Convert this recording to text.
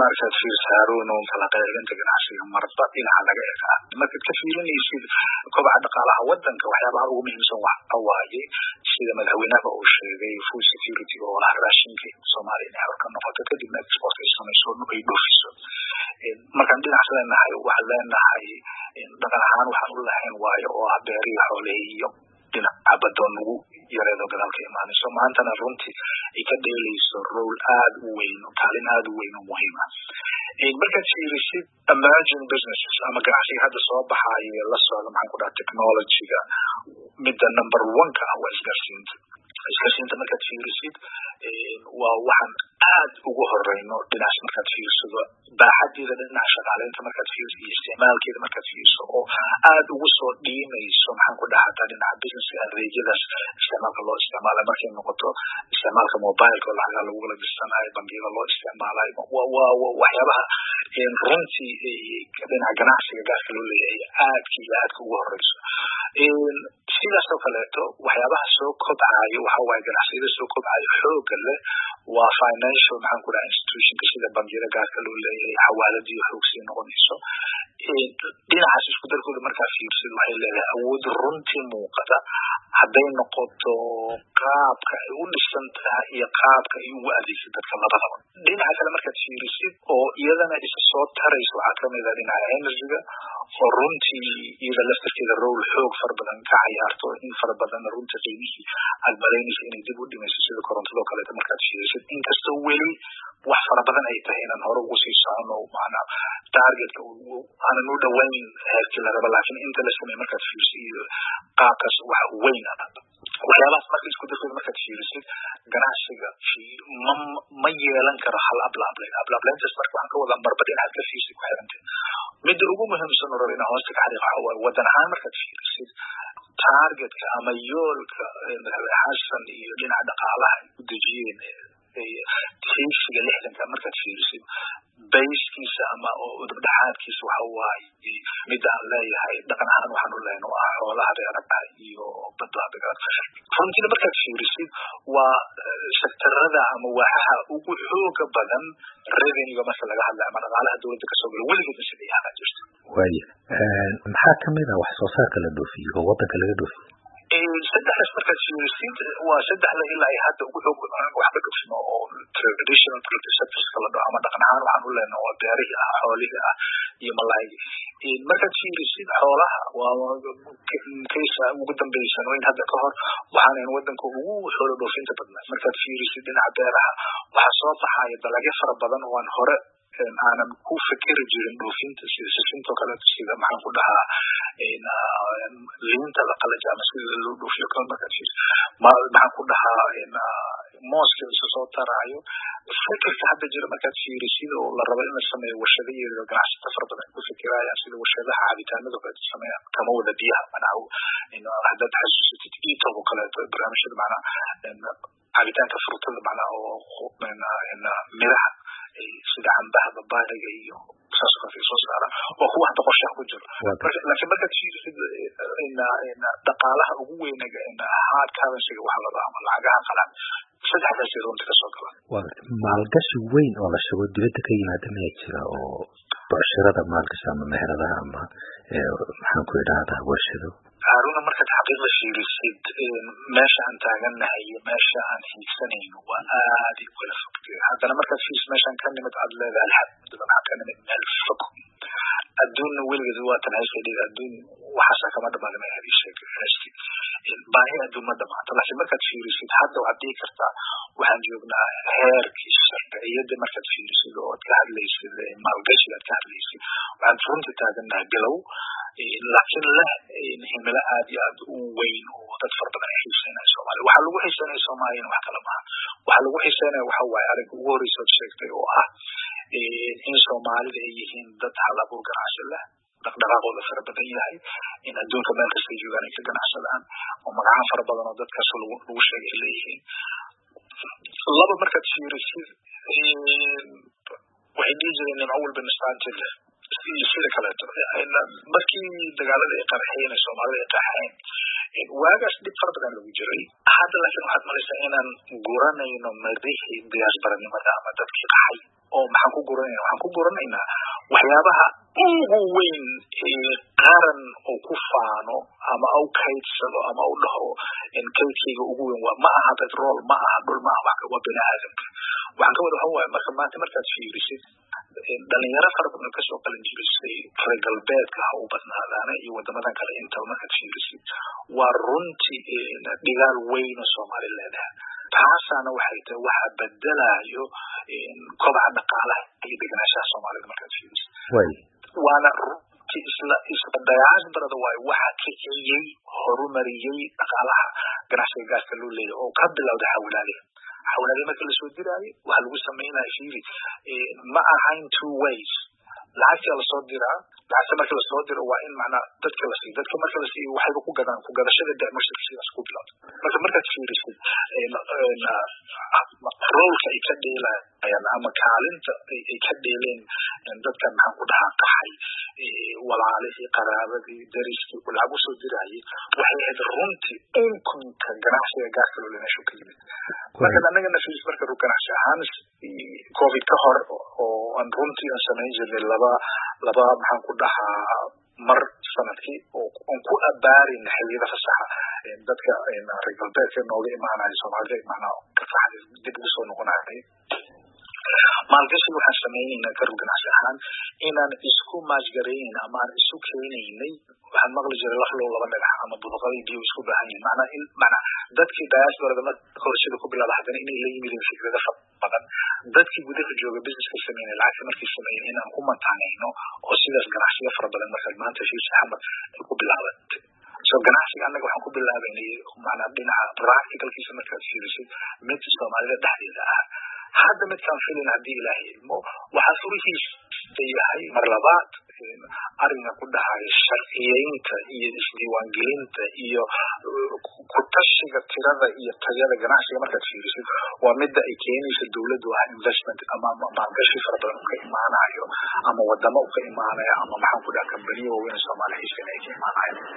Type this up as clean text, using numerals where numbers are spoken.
markaad fiirsaaroon oo kala qaybinta ganacsiga marba dhinaca laga eega markaad ka fiirinaysid kobaca dhaqaalaha wadanka waxyaabaha ugu muhiimsan waxa waaye sida madaxweynaha uu sheegay food security oo ah raashinka Soomaaliya inay horka noqoto kadibna export ay samayso ay dhoofiso markaan dhinac leenahay waxaan leenahay dhaqan ahaan waxaan u lahayn waayo oo ah beerihi xoolaha iyo dhinaca badoon ugu yareedo gadaalka imaanayso maantana runtii ay ka dheelayso role aad u weyn kaalin aad u weyn oo muhiim ah markaad fiirisid emerging businesses ama ganacsiga hadda soo baxaya la socda maxaan ku dhaha technology-ga midda number 1 ka ah waa isgaarsiinta markaad fiirisid waa waxaan aad ugu horeyno dhinac markaad fiirsado baaxadeeda dhinaca shaqaaleynta markaad fiiriso iyo isticmaalkeeda markaad fiiriso oo aad ugu soo dhiimayso maxaan ku dhahaa dhinaca business adeegyadaas isticmaalka loo isticmaalayo markay noqoto isticmaalka mobileka oo lacagaha lagu kala dirsanayo bangiyada loo isticmaalayo waa waxyaabaha runtii dhinaca ganacsiga gaarka loo leeyahay aadka iyo aadka ugu horeyso sidaas oo kaleeto waxyaabaha soo kobcayo waxa waaye ganacsiyada soo kobcayo xooga leh waa financial maxaan ku dhaha institutionka sida bangiyada gaarka loo leeyahay xawaaladii xoog sii noqonayso dhinacaas isku darkooda markaa fiirsid waxay leedahay awood runtii muuqata hadday noqoto qaabka ay u dhisan tahay iyo qaabka ay ugu adeegsid dadka labadaba dhinaca kale markaad fiirisid oo iyadana isa soo tarayso waxaa kamid ah dhinaca energy-ga oo runtii iyada laftarkeeda role xoog fara badan ka ciyaarto in fara badan runtii qiimihii aad malaynaysa inay dib u dhimayso sida korontadoo kaleeto markaad fiirisid inkastoo weli wax fara badan ay tahay inaan hore ugu sii socono macnaa targetka aanan u dhawayn heerkii la raba laakiin inta la sameey markaad fiirisid iyo qaabkaas waxa weyn waxyaabahaas marka isku darkooda markaad fiirisid ganacsiga ma yeelan karo hal ablaablayntaas marka waxaan ka wadaa marba dhinacaad ka fiirsid ku xirantay midda ugu muhiimsan oo raba inaan hoosta ka xariiqo waxa waaye wadan ahaan markaad fiirisid targetka ama yoolka madaxweyne xasan iyo dhinaca dhaqaalaha ay ku dejiyeen tiigsiga 60 markaad fiirisid bayskiisa ama udubdhaxaadkiisa waxa waaye mid aan leeyahay dhaqan ahaan waxaan u leenahay oo ah xoolaha beeraha iyo badbaadada runtii markaad fiirisid waa sektarada ama waaxaha ugu xooga badan revenue marka laga hadlayo ama dhaqaalaha dawladda ka soo gala weligeed sida ay ahaan jirto waaye maxaa kamid ah wax soo saarka la dhoofiyo oo wadanka laga dhoofiyo saddexdaas markaad fiirisid waa saddexda ilaa ay hadda ugu xoog wax ka dhufno oo traditional sectors kala dhaco ama dhaqan ahaan waxaan u leenahay waa beerihi ah xoolihi ah iyo malaaygi markaad fiirisid xoolaha waa kaysa ugu dambaysan oo in hadda ka hor waxaan wadanka ugu xoolo dhoofinta badnaa markaad fiirisid dhinaca beeraha waxaa soo baxaya dalagyo fara badan oo aan hore aanan ku fikiri jirin dhoofinta sida sisinta kaleeto sida maxaan ku dhahaa liinta la qalaji ama sida loo dhoofiyo kale markaad fiirisid maxaan ku dhahaa mooska isu soo taraayo fikirka hadda jira markaad fiirisid oo la rabo in la sameeyo warshado iyo ganacsato fara badan ku fikirayaan sida warshadaha cabitaanada kaleeto sameeyaan kama wada biyaha macnaha haddaad xasuusatid iitob oo kaleeto barnaamijyada macnaha cabitaanka fruutada macnaha oo miraha sida cambaha babaayga iyo saas oo kale soo saara oo kuwa hadda qorshaha ku jiro laakiin markaad fiirisid dhaqaalaha ugu weyn hard currency waxa la dhahaa ama lacagaha qalan saddexdaas runtii ka soo gala maalgashi weyn oo la sheego dibadda ka yimaada ma jira oo barashada maalgashi ama meheradaha ama maxaan ku idhaahdaa warshado haruna markaad xaqiiqda fiirisid meesha aan taaganahay iyo meesha aan hiigsanayno waa aad u kala fog haddana markaad fiirisid meeshaan ka nimid aad leedahay alxamdulilah maxaa ka nimid meel fog adduunna weligeed waa tan haysadhiga adduun waxaasa kama dhamaada ma heliishaysti baahi adduun ma dhamaata laakiin markaad fiirisid hadda waxaad dhihi kartaa waxaan joognaa heerkii sharciyada markaad fiirisid oo aad ka hadlaysid maalgashiga aad ka hadlaysid waxaad runtii taaganahay bilow laakiin leh himilo aad iyo aad u weyn oo dad fara badan ay xiiseynaya Soomaaliya waxaa lagu xiiseynaya Soomaaliya wax kala maaha waxaa lagu xiiseynaya waxa waaye arrinka ugu horeysa oo sheegtay oo ah in Soomaalida ay yihiin dad hal abuur ganacsi leh dhaqdhaqaaqooda fara badan yahay in adduunka meel kasta joogaan ay ka ganacsadaan oo magaca fara badan oo dadkaas lagu sheegay leeyihiin laba markaad fiirisid waxay dhihi jireen nimco walba nistaanteed leh sida kaleeto markii dagaalada ay qarxeen Soomaalida ay qaxeen waagaas dhib fara badan lagu jiray hadda laakiin waxaad malaysaa inaan guranayno marihii diyaasbaranimada ama dadkii qaxay oo maxaan ku guranaynaa waxyaabaha ugu weyn ee qaran oo ku faano ama u kaydsado ama u dhaho kaydkayga ugu weyn ma aha petrol ma aha dhul ma aha waa bini'aadamka waxaan ka wada waxa waaye marka maanta markaad fiirisid dhalinyaro fara badan kasoo qalin jirisay reer galbeedka ha u badnaadaana iyo wadamadan kale intaba markaad fiirisid waa runtii dhigaal weyn oo soomaali leedahay taasaana waxay tahay waxa bedelayo kobaca dhaqaalaha iyo deganaanshaha soomaalida markaad fiirisid waana runtii isla diasporada waaye waxa kiciyey horumariyey dhaqaalaha ganacsiga gaaska loo leeyahay oo ka bilowda xawlaadii marka lasoo diraayo waxaa lagu samaynayo fiiri ma ahayn two ways lacagta lasoo diraa lacagta marka lasoo diro waa in macnaa dadka la siiyo dadka marka la siiyo waxayba ku gadaan ku gadashada dacmushirka sidaas ku bilowda markaad fiirisid roolka ay ka dheelayaan ama kaalinta ay ka dheeleen dadkan maxaan ku dhahaa qaxay walaalihii qaraabadii dariskii lacag usoo diraayay waxay ahayd runtii unkunka ganacsiga gaaska loo leeyahay meeshuu ka yimid marka annagana fiis marka ganacsi ahaan covid ka hor oo aan runtii aan samayn jirnay laba maxaan ku dhahaa mar sanadkii oo aan ku abaarin xilliyada fasaxa dadka reer galbeedka nooga imaanayo soomaalida imaanaa fasaxda dib ugu soo noqonayo maalgashi waxaan samaynaynaa garab ganacsi ahaan inaan isku maajgaraynin ama aan isu keenaynay waxaan maqli jiray laflow laba dhagax ama budaqadii biyo isku baahan yihin macnaa dadkii diasporada marka hore sida ku bilaada haddana inay la yimideen fikrada badan dadkii gudaha jooga businesska sameynay lacagta markay sameeyeen inaan ku mantaanayno oo sidaas ganacsiga fara badan markaad maanta fiis axmed ay ku bilaabatay ganacsiga annaga waxaan ku bilaabaynay macnaa dhinaca practicalkiisa markaad fiirisid mid soomaalida dhexdeeda ah hadda midkaan filin haddii ilaahay ilmo waxaa furihiisa yahay mar labaad arrinka ku dhahayo sharciyeynta iyo isdiiwaangelinta iyo ku-tashiga tirada iyo tayada ganacsiga markaad fiirisid waa midda ay keenayso dowladdu ah investment ama maalgashi fara badan uka imaanayo ama wadamo uka imaanaya ama maxaan ku dhaha kambaniya waaweyn soomaali haysan ay ka imaanayo